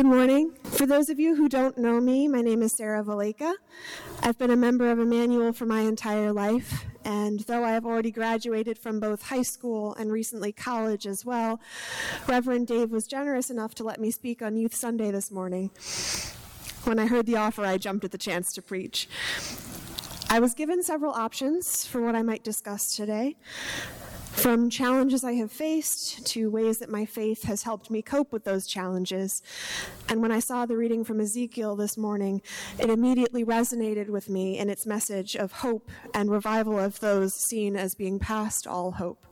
morning. For those of you who don't know me, my name is Sarah Valeka. I've been a member of Emmanuel for my entire life, and though I have already graduated from both high school and recently college as well, Reverend Dave was generous enough to let me speak on Youth Sunday this morning. When I heard the offer, I jumped at the chance to preach. I was given several options for what I might discuss today. From challenges I have faced to ways that my faith has helped me cope with those challenges. And when I saw the reading from Ezekiel this morning, it immediately resonated with me in its message of hope and revival of those seen as being past all hope.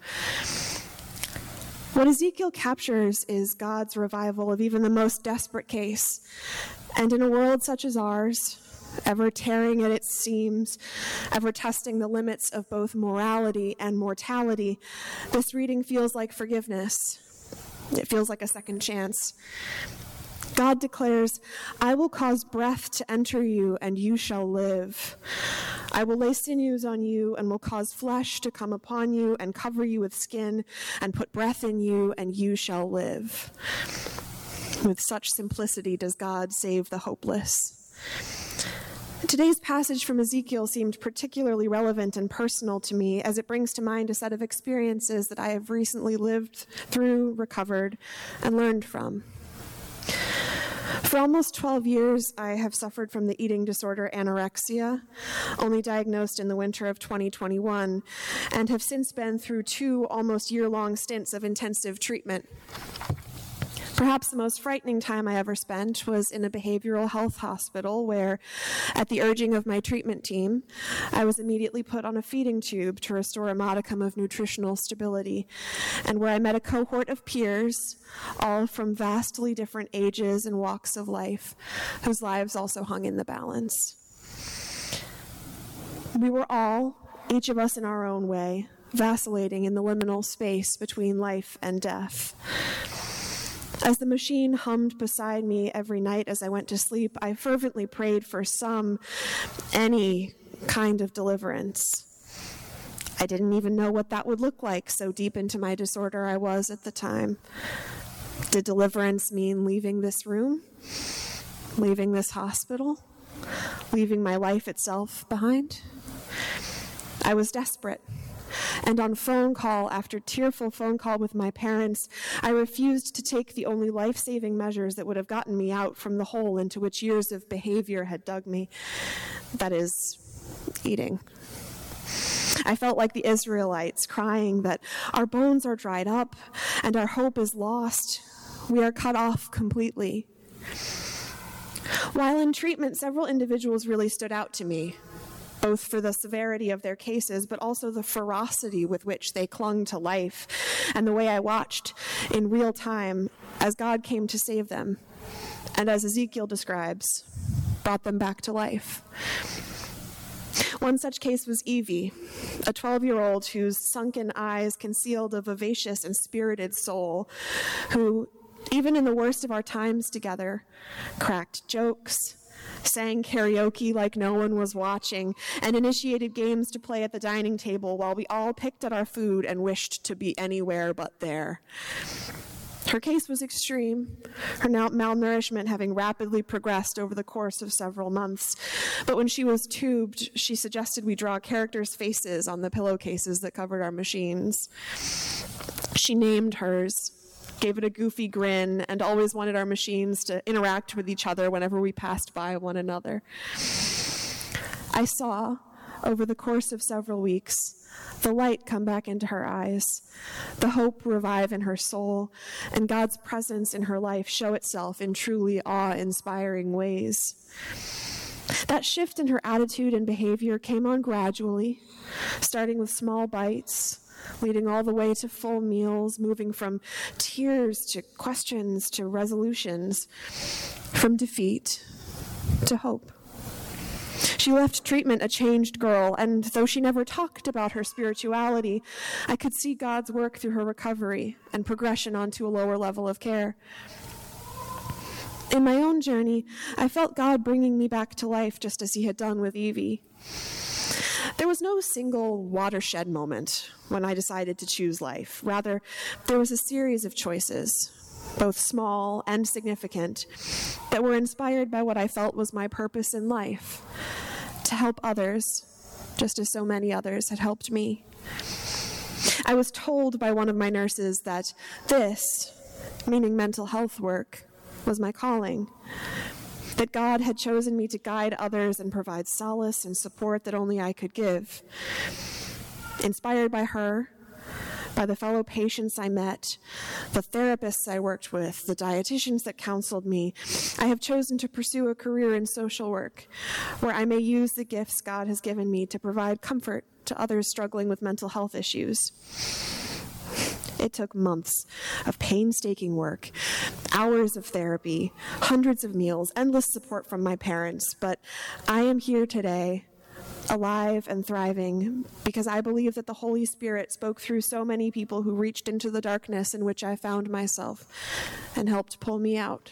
What Ezekiel captures is God's revival of even the most desperate case. And in a world such as ours, ever tearing at its seams, ever testing the limits of both morality and mortality, this reading feels like forgiveness. It feels like a second chance. God declares, "I will cause breath to enter you, and you shall live. I will lay sinews on you, and will cause flesh to come upon you, and cover you with skin, and put breath in you, and you shall live." With such simplicity does God save the hopeless. Today's passage from Ezekiel seemed particularly relevant and personal to me as it brings to mind a set of experiences that I have recently lived through, recovered, and learned from. For almost 12 years, I have suffered from the eating disorder anorexia, only diagnosed in the winter of 2021, and have since been through 2 almost year-long stints of intensive treatment. Perhaps the most frightening time I ever spent was in a behavioral health hospital where, at the urging of my treatment team, I was immediately put on a feeding tube to restore a modicum of nutritional stability, and where I met a cohort of peers, all from vastly different ages and walks of life, whose lives also hung in the balance. We were all, each of us in our own way, vacillating in the liminal space between life and death. As the machine hummed beside me every night as I went to sleep, I fervently prayed for any kind of deliverance. I didn't even know what that would look like, so deep into my disorder I was at the time. Did deliverance mean leaving this room? Leaving this hospital? Leaving my life itself behind? I was desperate. And on phone call after tearful phone call with my parents, I refused to take the only life-saving measures that would have gotten me out from the hole into which years of behavior had dug me. That is, eating. I felt like the Israelites crying that our bones are dried up and our hope is lost. We are cut off completely. While in treatment, several individuals really stood out to me, both for the severity of their cases, but also the ferocity with which they clung to life, and the way I watched in real time as God came to save them, and as Ezekiel describes, brought them back to life. One such case was Evie, a 12-year-old whose sunken eyes concealed a vivacious and spirited soul, who, even in the worst of our times together, cracked jokes, sang karaoke like no one was watching, and initiated games to play at the dining table while we all picked at our food and wished to be anywhere but there. Her case was extreme, her malnourishment having rapidly progressed over the course of several months. But when she was tubed, she suggested we draw characters' faces on the pillowcases that covered our machines. She named hers, gave it a goofy grin, and always wanted our machines to interact with each other whenever we passed by one another. I saw, over the course of several weeks, the light come back into her eyes, the hope revive in her soul, and God's presence in her life show itself in truly awe-inspiring ways. That shift in her attitude and behavior came on gradually, starting with small bites, leading all the way to full meals, moving from tears to questions to resolutions, from defeat to hope. She left treatment a changed girl, and though she never talked about her spirituality, I could see God's work through her recovery and progression onto a lower level of care. In my own journey, I felt God bringing me back to life just as he had done with Evie. There was no single watershed moment when I decided to choose life. Rather, there was a series of choices, both small and significant, that were inspired by what I felt was my purpose in life, to help others, just as so many others had helped me. I was told by one of my nurses that this, meaning mental health work, was my calling, that God had chosen me to guide others and provide solace and support that only I could give. Inspired by her, by the fellow patients I met, the therapists I worked with, the dietitians that counseled me, I have chosen to pursue a career in social work where I may use the gifts God has given me to provide comfort to others struggling with mental health issues. It took months of painstaking work, hours of therapy, hundreds of meals, endless support from my parents, but I am here today, alive and thriving, because I believe that the Holy Spirit spoke through so many people who reached into the darkness in which I found myself and helped pull me out.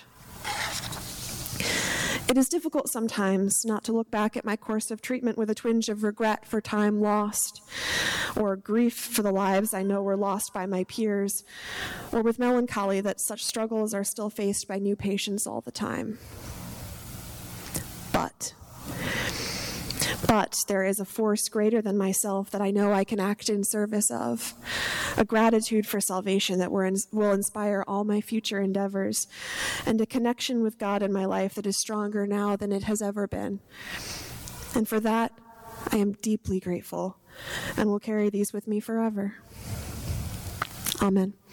It is difficult sometimes not to look back at my course of treatment with a twinge of regret for time lost, or grief for the lives I know were lost by my peers, or with melancholy that such struggles are still faced by new patients all the time. But there is a force greater than myself that I know I can act in service of, a gratitude for salvation that will inspire all my future endeavors, and a connection with God in my life that is stronger now than it has ever been. And for that, I am deeply grateful and will carry these with me forever. Amen.